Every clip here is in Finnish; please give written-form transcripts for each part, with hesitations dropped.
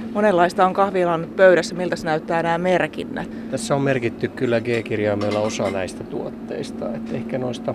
Monenlaista on kahvilan pöydässä. Miltä se näyttää nämä merkinnät? Tässä on merkitty kyllä G-kirjaimella osa näistä tuotteista. Että ehkä noista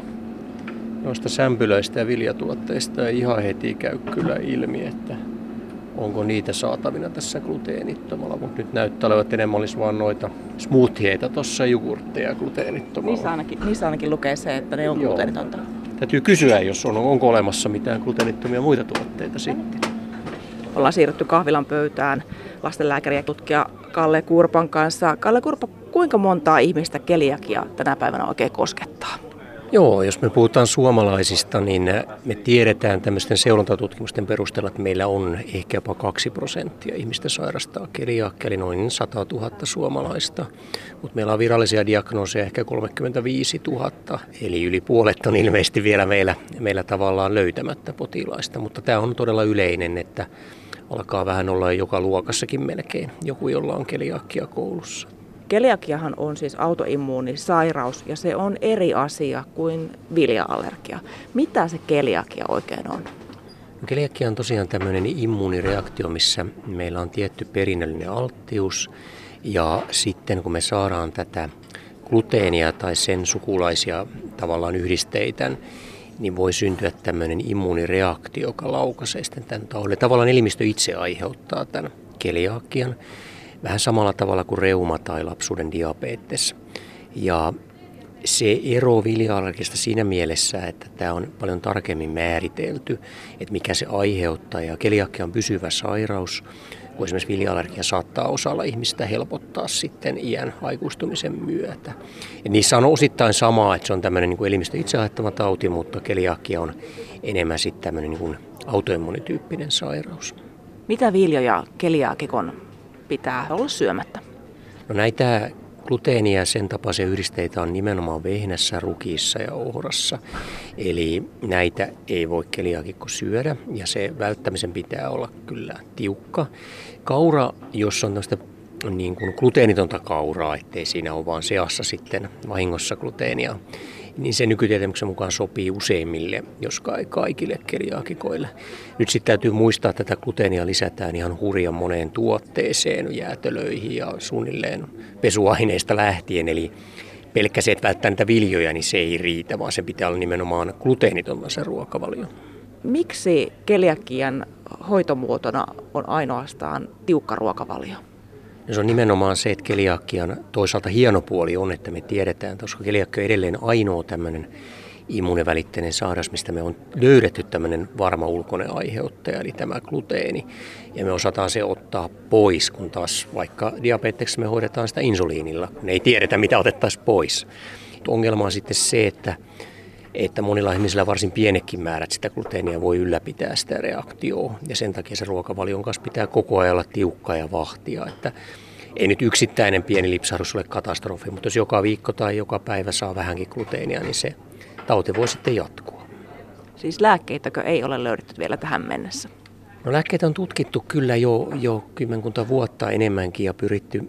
sämpylöistä ja viljatuotteista ei ihan heti käy kyllä ilmi, että onko niitä saatavina tässä gluteenittomalla. Mutta nyt näyttää olevan, että enemmän olisi vaan noita smoothieita tuossa, jogurtteja gluteenittomalla. Niissä ainakin lukee se, että ne on gluteenitonta. Täytyy kysyä, jos onko olemassa mitään gluteenittomia muita tuotteita sitten. Ollaan siirrytty kahvilan pöytään lastenlääkäri ja tutkija Kalle Kurpan kanssa. Kalle Kurpa, kuinka montaa ihmistä keliakia tänä päivänä oikein koskettaa? Joo, jos me puhutaan suomalaisista, niin me tiedetään tämmöisten seurantatutkimusten perusteella, että meillä on ehkä jopa 2% ihmistä sairastaa keliakia, eli noin 100 000 suomalaista. Mutta meillä on virallisia diagnooseja ehkä 35 000, eli yli puolet on ilmeisesti vielä meillä tavallaan löytämättä potilaista. Mutta tämä on todella yleinen, että alkaa vähän olla joka luokassakin melkein joku, jolla on keliakia koulussa. Keliakiahan on siis autoimmuunisairaus ja se on eri asia kuin vilja-allergia. Mitä se keliakia oikein on? Keliakia on tosiaan tämmöinen immuunireaktio, missä meillä on tietty perinnöllinen alttius ja sitten kun me saadaan tätä gluteenia tai sen sukulaisia tavallaan yhdisteitä, niin voi syntyä tämmöinen immuunireaktio, joka laukaisee sitten tämän taudin. Tavallaan elimistö itse aiheuttaa tämän keliakian. Vähän samalla tavalla kuin reuma tai lapsuuden diabetes. Ja se ero vilja-allergiasta siinä mielessä, että tämä on paljon tarkemmin määritelty, että mikä se aiheuttaa. Ja keliakia on pysyvä sairaus, kun esimerkiksi vilja-allergia saattaa osalla ihmistä helpottaa sitten iän aikuistumisen myötä. Ja niissä on osittain samaa, että se on tämmöinen niin kuin elimistö itse aiheuttama tauti, mutta keliakia on enemmän sitten tämmöinen niin kuin autoimmunityyppinen sairaus. Mitä viljoja keliaakikon pitää olla syömättä? No näitä gluteenia ja sen tapaisia yhdisteitä on nimenomaan vehnässä, rukiissa ja ohrassa. Eli näitä ei voi keliaakikko syödä ja se välttämisen pitää olla kyllä tiukka. Kaura, jos on tämmöistä niin kuin gluteenitonta kauraa, ettei siinä ole vaan seassa sitten vahingossa gluteenia, niin se nykytietämyksen mukaan sopii useimmille, jos kaikille keliaakikoille. Nyt sitten täytyy muistaa, että tätä gluteenia lisätään ihan hurjan moneen tuotteeseen, jäätelöihin ja suunnilleen pesuaineista lähtien. Eli pelkkä se, että välttää niitä viljoja, niin se ei riitä, vaan se pitää olla nimenomaan gluteenitonta se ruokavalio. Miksi keliakian hoitomuotona on ainoastaan tiukka ruokavalio? Se on nimenomaan se, että keliakian toisaalta hieno puoli on, että me tiedetään, koska keliakia on edelleen ainoa tämmöinen immuunivälitteinen sairaus, mistä me on löydetty tämmöinen varma ulkoinen aiheuttaja, eli tämä gluteeni. Ja me osataan se ottaa pois, kun taas vaikka diabeteksessä me hoidetaan sitä insuliinilla, kun ei tiedetä, mitä otettaisiin pois. Ongelma on sitten se, että monilla ihmisillä varsin pienekin määrät sitä gluteenia voi ylläpitää sitä reaktioa. Ja sen takia se ruokavalion kanssa pitää koko ajan olla tiukka ja vahtia. Että ei nyt yksittäinen pieni lipsahdus ole katastrofi, mutta jos joka viikko tai joka päivä saa vähänkin gluteenia, niin se tauti voi sitten jatkua. Siis lääkkeitäkö ei ole löydetty vielä tähän mennessä? No lääkkeitä on tutkittu kyllä jo kymmenkunta vuotta enemmänkin ja pyritty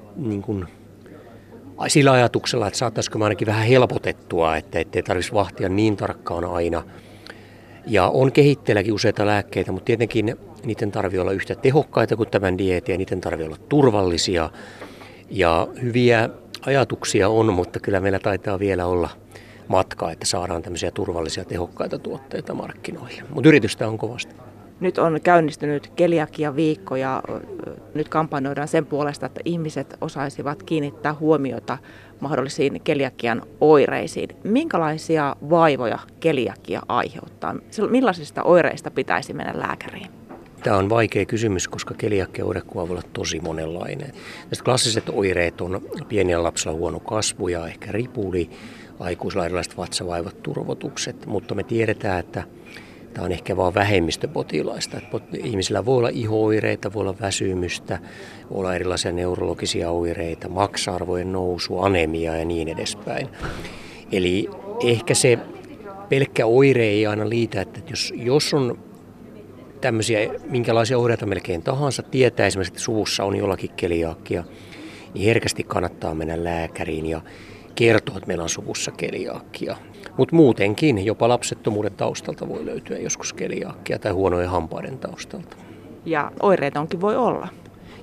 sillä ajatuksella, että saataisiko me ainakin vähän helpotettua, että ettei tarvitsisi vahtia niin tarkkaan aina. Ja on kehitteelläkin useita lääkkeitä, mutta tietenkin niiden tarvitsee olla yhtä tehokkaita kuin tämän dieetin ja niiden tarvitsee olla turvallisia. Ja hyviä ajatuksia on, mutta kyllä meillä taitaa vielä olla matka, että saadaan tämmöisiä turvallisia tehokkaita tuotteita markkinoille. Mutta yritystä on kovasti. Nyt on käynnistynyt keliakia-viikko ja nyt kampanjoidaan sen puolesta, että ihmiset osaisivat kiinnittää huomiota mahdollisiin keliakian oireisiin. Minkälaisia vaivoja keliakia aiheuttaa? Millaisista oireista pitäisi mennä lääkäriin? Tämä on vaikea kysymys, koska keliakia-oirekuva voi olla tosi monenlainen. Tästä klassiset oireet on pienillä lapsilla huono kasvu ja ehkä ripuli, aikuisilla erilaiset vatsavaivat, turvotukset, mutta me tiedetään, että tämä on ehkä vain vähemmistö potilaista. Ihmisillä voi olla iho-oireita, voi olla väsymystä, voi olla erilaisia neurologisia oireita, maksa-arvojen nousu, anemia ja niin edespäin. Eli ehkä se pelkkä oire ei aina liitä, että jos on tämmöisiä, minkälaisia oireita melkein tahansa, tietää esimerkiksi, että suvussa on jollakin keliakia, niin herkästi kannattaa mennä lääkäriin ja kertoa, että meillä on suvussa keliakia. Mutta muutenkin jopa lapsettomuuden taustalta voi löytyä joskus keliakia tai huonojen hampaiden taustalta. Ja oireita onkin voi olla.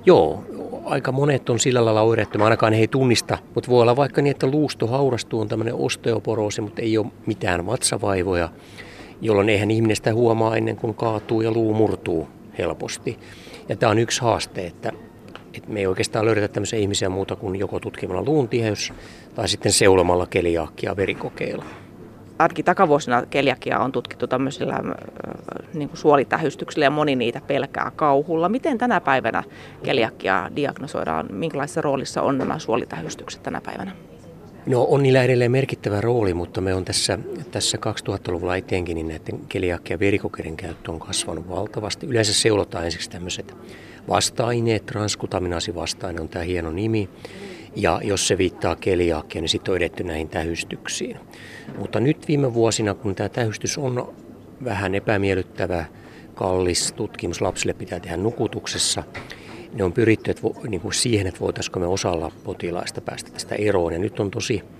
Joo, aika monet on sillä lailla oireettomia, ainakaan he ei tunnista, mutta voi olla vaikka niin, että luusto haurastuu, on tämmöinen osteoporoosi, mutta ei ole mitään vatsavaivoja, jolloin eihän ihminen sitä huomaa ennen kuin kaatuu ja luu murtuu helposti. Ja tämä on yksi haaste, että me ei oikeastaan löydetä tämmöisiä ihmisiä muuta kuin joko tutkimalla luun tiheys tai sitten seulomalla keliakiaa verikokeilla. Ainakin takavuosina keliakiaa on tutkittu tämmöisillä niin kuin suolitähystyksillä ja moni niitä pelkää kauhulla. Miten tänä päivänä keliakiaa diagnosoidaan? Minkälaisessa roolissa on nämä suolitähystykset tänä päivänä? No on niillä edelleen merkittävä rooli, mutta me on tässä 2000-luvulla eteenkin, niin näiden keliakia verikokeiden käyttö on kasvanut valtavasti. Yleensä seulotaan ensiksi tämmöiset vasta-aineet, transkutaminaasivastaine on tämä hieno nimi. Ja jos se viittaa keliakiaan, niin sitten on edetty näihin tähystyksiin. Mutta nyt viime vuosina, kun tämä tähystys on vähän epämiellyttävä, kallis tutkimus, lapsille pitää tehdä nukutuksessa, niin on pyritty siihen, että voitaisiinko me osalla potilaista päästä tästä eroon. Ja nyt on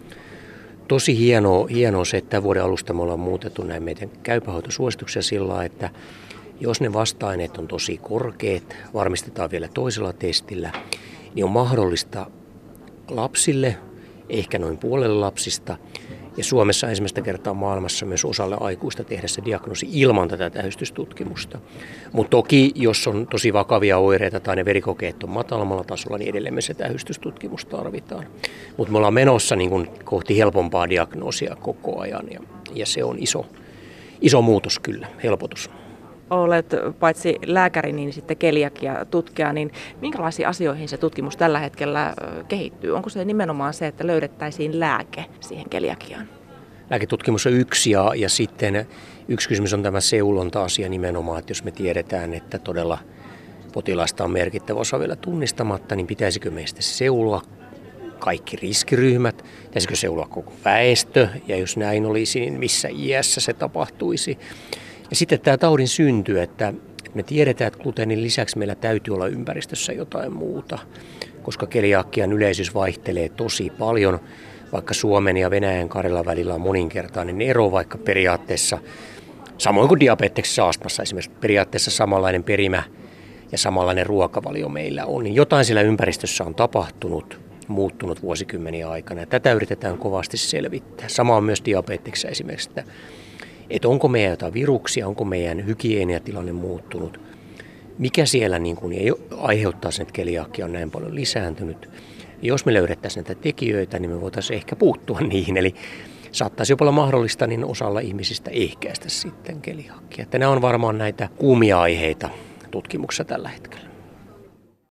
tosi hienoa se, että tämän vuoden alusta me ollaan muutettu näin meidän käypähoitosuosituksia sillä lailla, että jos ne vasta-aineet on tosi korkeat, varmistetaan vielä toisella testillä, niin on mahdollista lapsille, ehkä noin puolelle lapsista, ja Suomessa ensimmäistä kertaa maailmassa myös osalle aikuista tehdä se diagnoosi ilman tätä tähystystutkimusta. Mutta toki, jos on tosi vakavia oireita tai ne verikokeet on matalammalla tasolla, niin edelleen me se tähystystutkimus tarvitaan. Mutta me ollaan menossa niin kun kohti helpompaa diagnoosia koko ajan, ja se on iso muutos kyllä, helpotus. Olet paitsi lääkäri, niin sitten keliakia-tutkija, niin minkälaisiin asioihin se tutkimus tällä hetkellä kehittyy? Onko se nimenomaan se, että löydettäisiin lääke siihen keliakiaan? Lääketutkimus on yksi ja sitten yksi kysymys on tämä seulonta-asia nimenomaan, että jos me tiedetään, että todella potilaasta on merkittävä osa vielä tunnistamatta, niin pitäisikö meistä seuloa kaikki riskiryhmät, pitäisikö seuloa koko väestö ja jos näin olisi, niin missä iässä se tapahtuisi? Ja sitten tämä taudin synty, että me tiedetään, että gluteenin lisäksi meillä täytyy olla ympäristössä jotain muuta, koska keliakian yleisyys vaihtelee tosi paljon, vaikka Suomen ja Venäjän Karjalan välillä on moninkertainen ero, vaikka periaatteessa, samoin kuin diabeteksessa astmassa esimerkiksi, periaatteessa samanlainen perimä ja samanlainen ruokavalio meillä on, niin jotain siellä ympäristössä on tapahtunut, muuttunut vuosikymmeniä aikana, ja tätä yritetään kovasti selvittää. Sama on myös diabeteksessä esimerkiksi, että onko meidän jotain viruksia, onko meidän hygieniatilanne muuttunut, mikä siellä niin kuin aiheuttaa sen, että keliakia on näin paljon lisääntynyt. Ja jos me löydettäisiin näitä tekijöitä, niin me voitaisiin ehkä puuttua niihin, eli saattaisi jopa olla mahdollista niin osalla ihmisistä ehkäistä sitten keliakia. Että nämä on varmaan näitä kuumia aiheita tutkimuksessa tällä hetkellä.